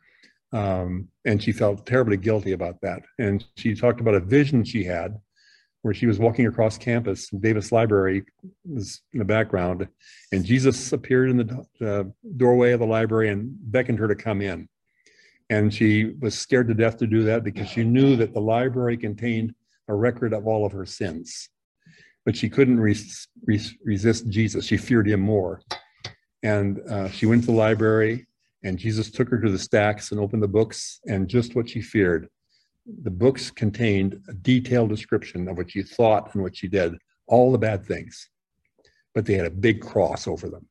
And she felt terribly guilty about that. And she talked about a vision she had where she was walking across campus. Davis Library was in the background, and Jesus appeared in the doorway of the library and beckoned her to come in. And she was scared to death to do that because she knew that the library contained a record of all of her sins. But she couldn't resist Jesus. She feared him more. And she went to the library, and Jesus took her to the stacks and opened the books, and just what she feared. The books contained a detailed description of what she thought and what she did, all the bad things, but they had a big cross over them.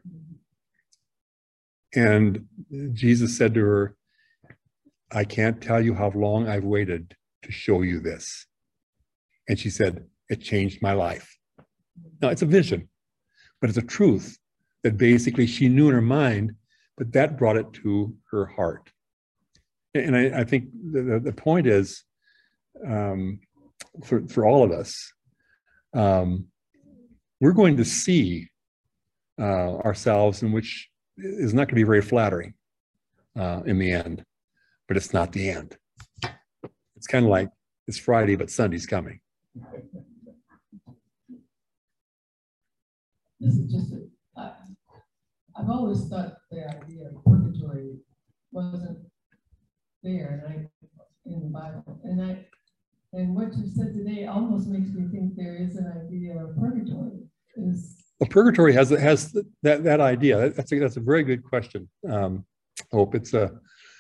And Jesus said to her, I can't tell you how long I've waited to show you this. And she said, it changed my life. Now, it's a vision, but it's a truth that basically she knew in her mind, but that brought it to her heart. And I think the point is, for all of us, we're going to see ourselves in which is not going to be very flattering in the end, but it's not the end. It's kind of like it's Friday, but Sunday's coming. This is just I've always thought the idea of purgatory wasn't there in the Bible, and what you said today almost makes me think there is an idea of purgatory. Well, purgatory has that idea. That's a very good question. Hope it's a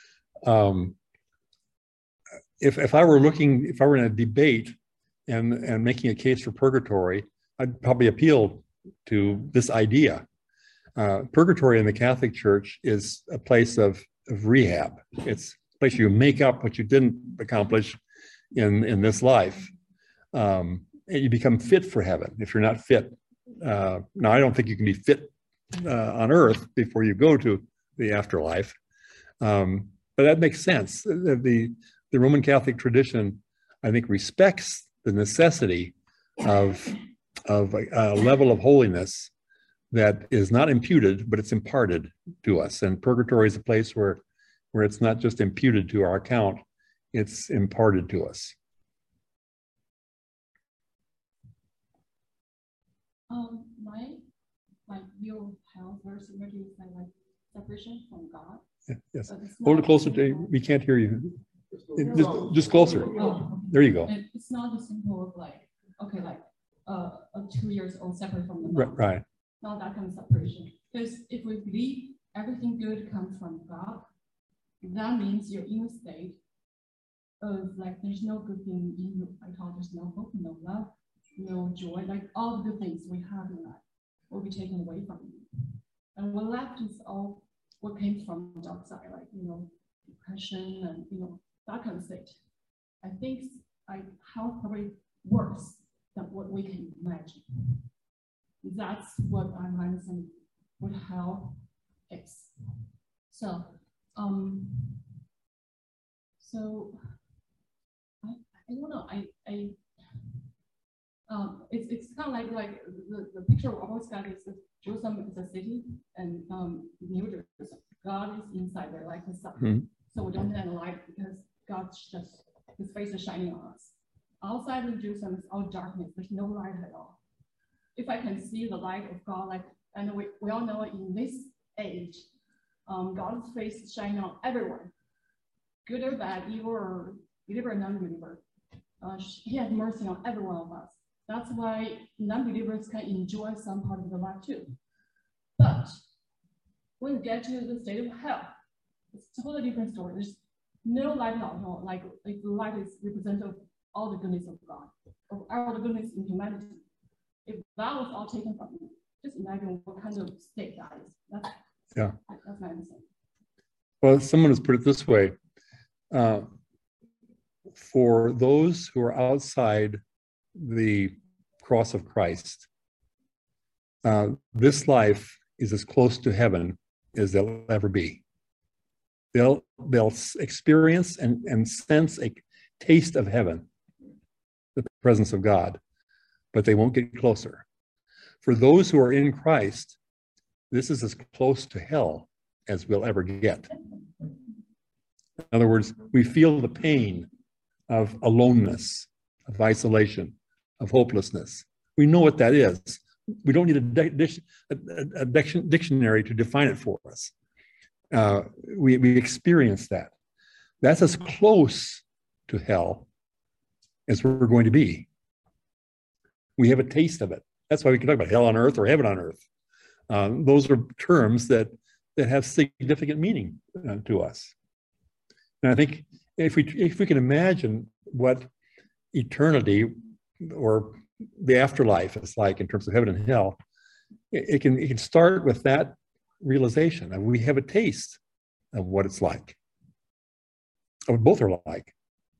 if I were in a debate and making a case for purgatory, I'd probably appeal to this idea. Purgatory in the Catholic Church is a place of rehab. It's a place you make up what you didn't accomplish in this life. And you become fit for heaven if you're not fit. Now, I don't think you can be fit on earth before you go to the afterlife. But that makes sense. The Roman Catholic tradition, I think, respects the necessity of a level of holiness that is not imputed, but it's imparted to us. And purgatory is a place where it's not just imputed to our account, it's imparted to us. My view of hell very similar to like separation from God. Yes. Hold it closer to, we can't hear you. Just closer. Oh, there you go. It's not as simple of like, okay, like a 2 years old separate from the mom. Right. Not that kind of separation. Because if we believe everything good comes from God, that means you're in a state of like there's no good thing in you. I thought there's no hope, no love, no joy, like all the good things we have in life will be taken away from you. And what left is all what came from the dark side, like, depression and, that kind of state. I think hell probably worse than what we can imagine. That's what I'm understanding what hell is. So, I don't know. It's kind of like the picture we always got is that Jerusalem is a city and New Jerusalem. God is inside there like the sun. Mm-hmm. So we don't have light because God's just his face is shining on us. Outside of Jerusalem is all darkness. There's no light at all. If I can see the light of God, and we all know in this age, God's face is shining on everyone, good or bad, evil or believer or non-believer. He has mercy on every one of us. That's why non-believers can enjoy some part of the life too. But when you get to the state of hell, it's a totally different story. There's no light at all. Like the light is representative of all the goodness of God, of all the goodness in humanity. If that was all taken from you, just imagine what kind of state that is. That's my understanding. Well, someone has put it this way. For those who are outside the cross of Christ, this life is as close to heaven as they'll ever be. They'll experience and sense a taste of heaven, the presence of God, but they won't get closer. For those who are in Christ, this is as close to hell as we'll ever get. In other words, we feel the pain of aloneness, of isolation, of hopelessness. We know what that is. We don't need a dictionary to define it for us. We experience that. That's as close to hell as we're going to be. We have a taste of it. That's why we can talk about hell on earth or heaven on earth. Those are terms that have significant meaning to us. And I think if we can imagine what eternity or the afterlife is like in terms of heaven and hell, it can start with that realization. And we have a taste of what it's like, of what both are like.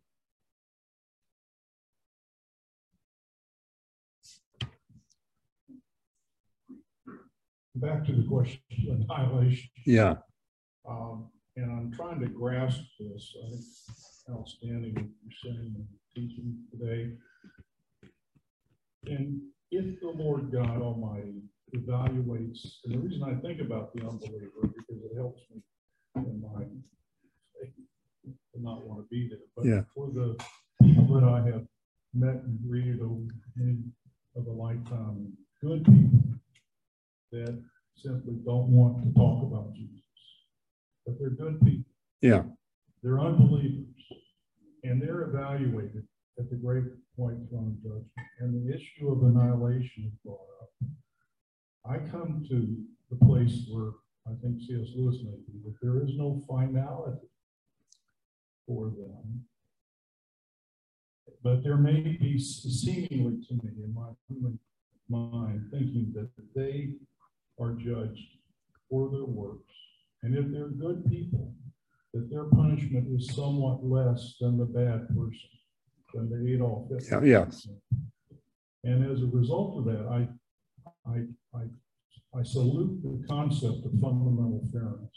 Back to the question of annihilation. Yeah. And I'm trying to grasp this. I think outstanding what you're saying and teaching today. And if the Lord God Almighty evaluates, and the reason I think about the unbeliever because it helps me in my faith to not want to be there. But yeah. For the people that I have met and greeted over the end of a lifetime, good people that simply don't want to talk about Jesus, but they're good people. Yeah. They're unbelievers, and they're evaluated at the great white throne of judgment. And the issue of annihilation is brought up. I come to the place where I think C.S. Lewis may be, that there is no finality for them. But there may be seemingly to me in my human mind thinking that they are judged for their works. And if they're good people, that their punishment is somewhat less than the bad person, than the Adolf Hitler. Yeah, yes. And as a result of that, I salute the concept of fundamental fairness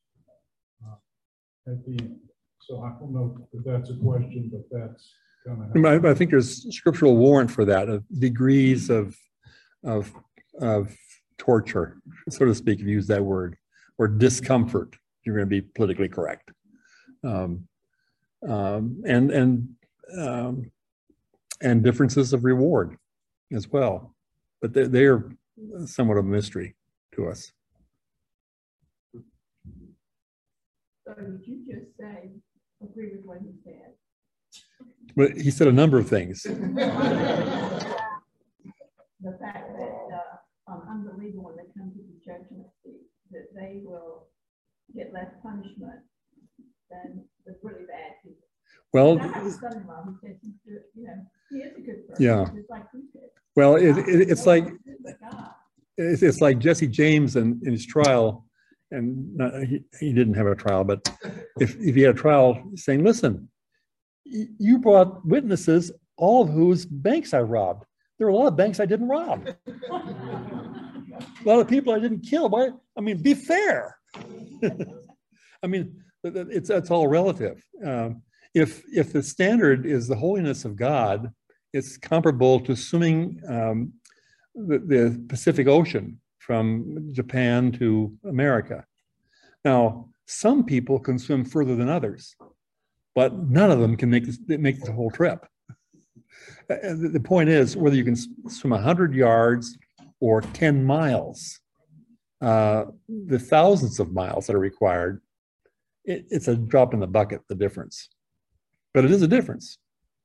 at the end. So I don't know if that's a question, but that's kind of. I think there's scriptural warrant for that, of degrees of torture, so to speak, if you use that word, or discomfort. You're going to be politically correct, and differences of reward as well, but they are somewhat of a mystery to us. So did you just say, agree with what he said? But he said a number of things. The fact that unbeliever, when they come to the judgment seat, that they will get less punishment than the really bad people. Well, I have a son-in-law who says he's good, he is a good person. Yeah. Just like you said. well, it's like God. it's like Jesse James in his trial, and he didn't have a trial, but if he had a trial, saying, "Listen, you brought witnesses, all of whose banks I robbed. There are a lot of banks I didn't rob. A lot of people I didn't kill. Why? I mean, be fair." I mean, it's all relative. If the standard is the holiness of God, it's comparable to swimming the Pacific Ocean from Japan to America. Now, some people can swim further than others, but none of them can make the whole trip. The point is, whether you can swim 100 yards or 10 miles, the thousands of miles that are required, it's a drop in the bucket, the difference. But it is a difference.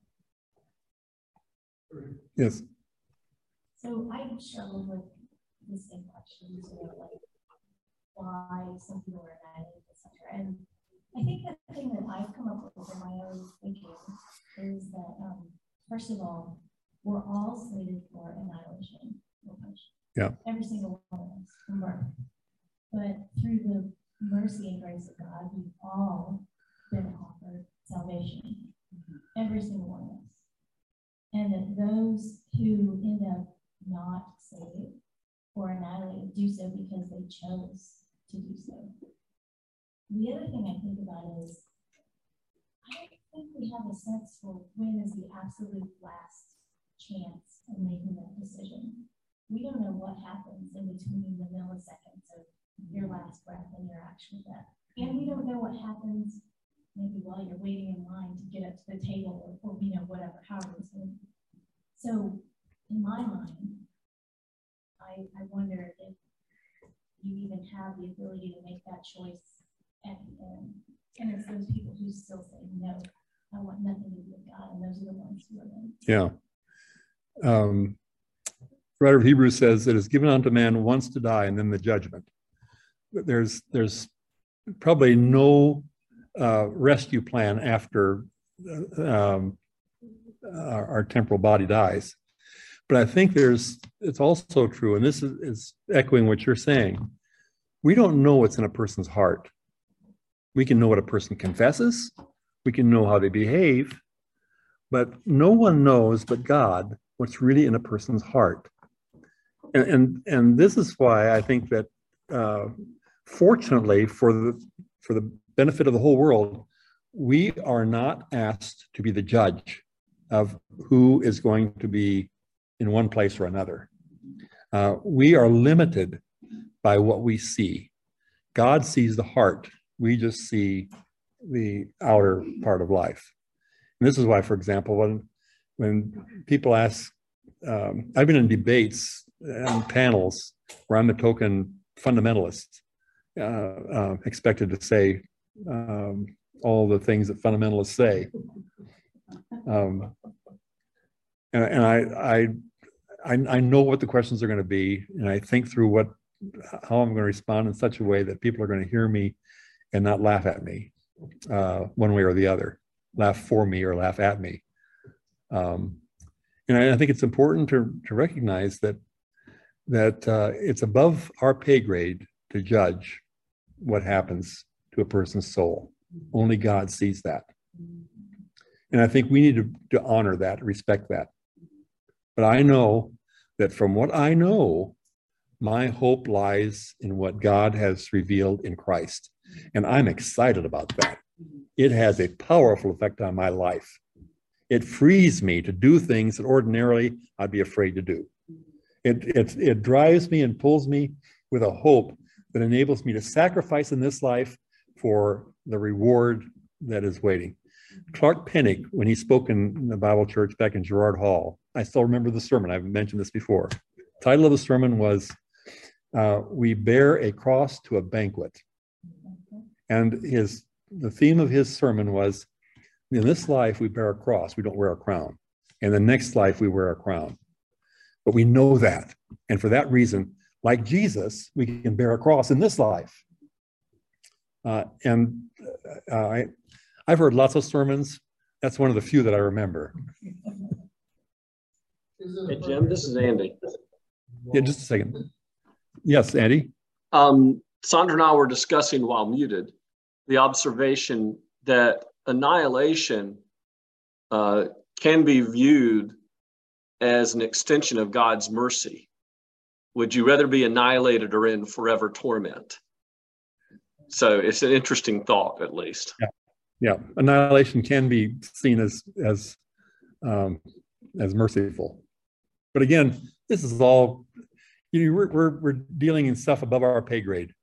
Yes. So I struggle with the same questions, like why some people are naive, etc. And I think the thing that I've come up with in my own thinking is that, first of all, we're all slated for annihilation. Yeah. Every single one of us from birth. But through the mercy and grace of God, we've all been offered salvation. Every single one of us. And that those who end up not saved or annihilated do so because they chose to do so. The other thing I think about is, I don't think we have a sense for when is the absolute last chance of making that decision. We don't know what happens in between the milliseconds of your last breath and your actual death. And we don't know what happens maybe while you're waiting in line to get up to the table or you know, whatever, however it's going. So in my mind, I wonder if you even have the ability to make that choice at the end. And it's those people who still say, no, I want nothing to do with God. And those are the ones who are in. Yeah. Writer of Hebrews says it is given unto man once to die and then the judgment. There's probably no rescue plan after our temporal body dies. But I think it's also true, and this is echoing what you're saying. We don't know what's in a person's heart. We can know what a person confesses. We can know how they behave, but no one knows but God what's really in a person's heart. And this is why I think that fortunately for the benefit of the whole world, we are not asked to be the judge of who is going to be in one place or another. We are limited by what we see. God sees the heart. We just see the outer part of life. And this is why, for example, when people ask, I've been in debates and panels where I'm a token fundamentalist, expected to say all the things that fundamentalists say. And I know what the questions are going to be, and I think through how I'm going to respond in such a way that people are going to hear me and not laugh at me one way or the other, laugh for me or laugh at me. And I think it's important to recognize that it's above our pay grade to judge what happens to a person's soul. Only God sees that. And I think we need to honor that, respect that. But I know that from what I know, my hope lies in what God has revealed in Christ. And I'm excited about that. It has a powerful effect on my life. It frees me to do things that ordinarily I'd be afraid to do. It drives me and pulls me with a hope that enables me to sacrifice in this life for the reward that is waiting. Clark Pennick, when he spoke in the Bible church back in Gerard Hall, I still remember the sermon. I've mentioned this before. The title of the sermon was, We Bear a Cross to a Banquet. And the theme of his sermon was, in this life we bear a cross, we don't wear a crown. In the next life we wear a crown. But we know that. And for that reason, like Jesus, we can bear a cross in this life. I've heard lots of sermons. That's one of the few that I remember. Hey, Jim, this is Andy. Yeah, just a second. Yes, Andy? Sandra and I were discussing while muted the observation that annihilation can be viewed as an extension of God's mercy. Would you rather be annihilated or in forever torment? So it's an interesting thought, at least. Yeah. Annihilation can be seen as merciful. But again, this is all, we're dealing in stuff above our pay grade.